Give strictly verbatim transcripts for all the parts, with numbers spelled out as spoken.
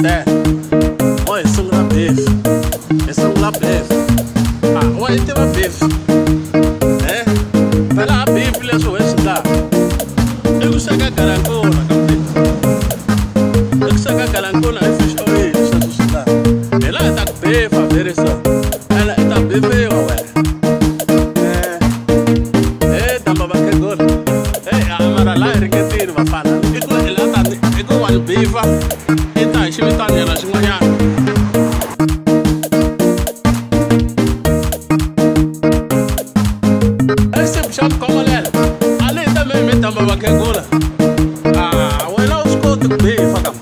there. Oh, it's sungula beef. It's sungula beef. Ah, why is it beef? Eh? Pela beef let's go sla. Eu saca garancona, capito. Eu saca garancona e fish oil, isso é sla. Ela tá beef, a ver isso. Ela tá beef, ué. Eh. Eh, tamba ba que gol. Eh, amara lá é que tiro va fana. Iko ela tá, iko one beef. Ita shimita nela shinganya. Ah, well, I was going to pay for them.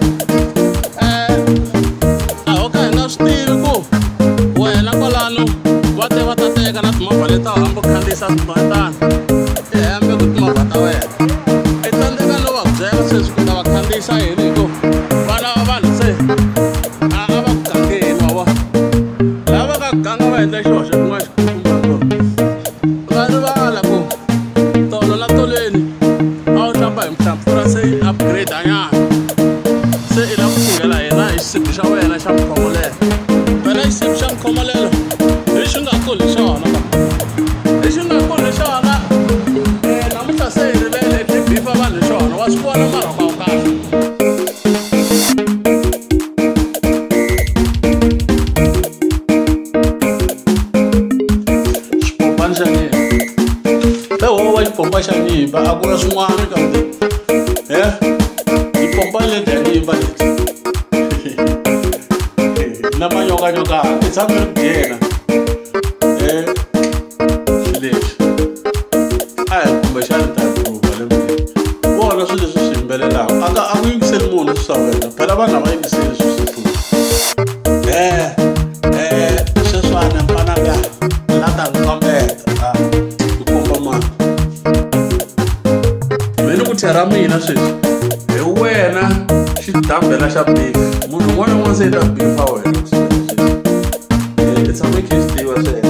Eh, okay, now still go. Well, I'm going to whatever I take and that's more valid. I'm going to send my dad. Yeah, I'm going to my father. It's under the law of Genesis. Could have a candy side. Go. But I want to say, I have a candy in my work. I have a gang in the church. Upgrade anya se ila kusingela ina isibisha wena sham komole bela isibisha komolelo ishunga kule shona ishunga kule shona eh namuta se rebele tibifa bale shona wasikuona mara kwa ukasi spopanjani bewo wa spopanjani ba akura sumwana kamde eh ipopale dani balet na manyoka nyoka itsamela kudena eh lesh ay kumbe shana ta ku balem wona swilo swi simbelela aka akuyingiseli munhu swisawena phela vanhu va yingiseli swisifu eh eh sweswana mpana ka lata ngikombeta ah ikomba ma meni ku thera mina sweswi hi wena xidambela xa beef munhu un'wana na un'wana se ta beef a wena i tshame khi swi tiva sweswo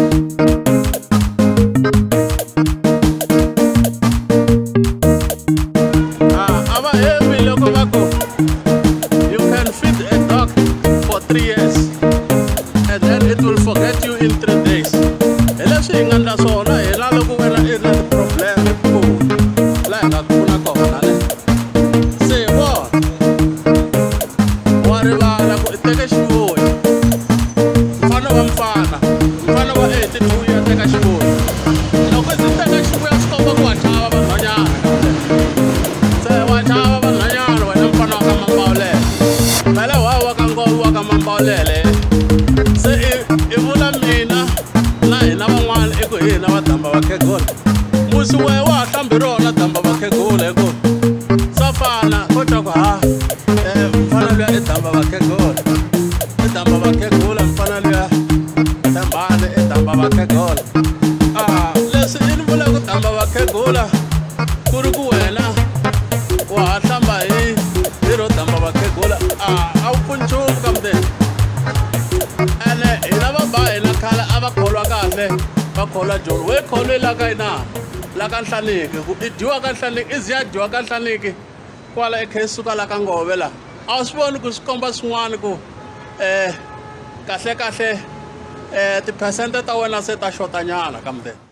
a va hembi loko va ku you can feed a dog for three years and then it will forget you in three days hi leswi hi nga ndla swona hina loko wena i na problem kulu laha hi nga pfuna kona le se vo wa rivala ku i teke xivoyi mfana wa mfana mfana wa eighteen u ya teka xivoyi loko ndzi teka xivoyi swi komba ku wa chava vanhwanyana se wa chava vanhwanyana wena mfana wa ka mambawulele phela wa wa ka ngolo wa ka mambawulele se i vula mina na hina van'wana i ku hina va damba va khegula musi wehe wa ha hlambi rona damba va khegula hi ku swa fana ko twa ku ha mfana luya i damba va khegula i damba va khegula mfana luya thembani i damba va khegula ah leswi i ni vula ku damba va khegula ku ri ku wena wa ha hlamba hi hi ro damba va khegula ah a wu pfuni nchumu ka mudeni ene hina va ba hina khale a va kholwa kahle va kholwa joni we kholwe la ka hina la ka nhlaniki ku i dyiwa ka nhlaniki i ziya dyiwa ka nhlaniki kwala i khe i suka la ka ngove la a wu swi voni ku swi komba swin'wana ku um kahle kahle um tiphesente ta wena se ta xotanyana ka mudeni